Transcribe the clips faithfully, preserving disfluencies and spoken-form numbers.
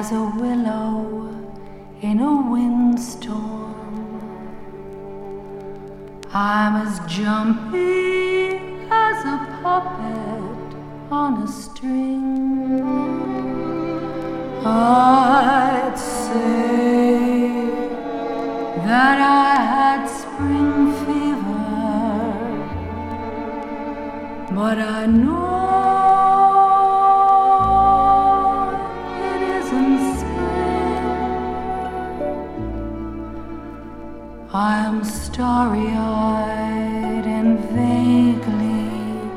as a willow in a windstorm. I'm as jumpy as a puppet on a string. I'd say that I had spring fever, but I know it isn't spring. I am starry-eyed and vaguely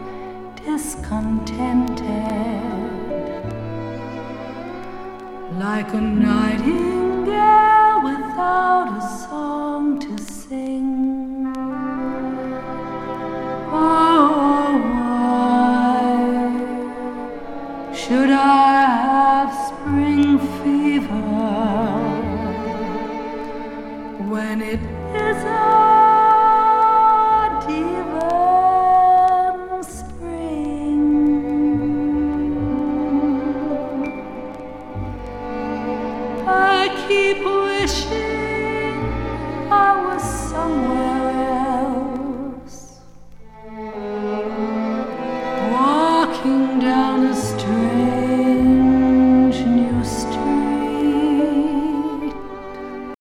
discontented, like a nightingale without a song to sing. Oh, why should I have spring fever when it isn't even spring? I keep wishing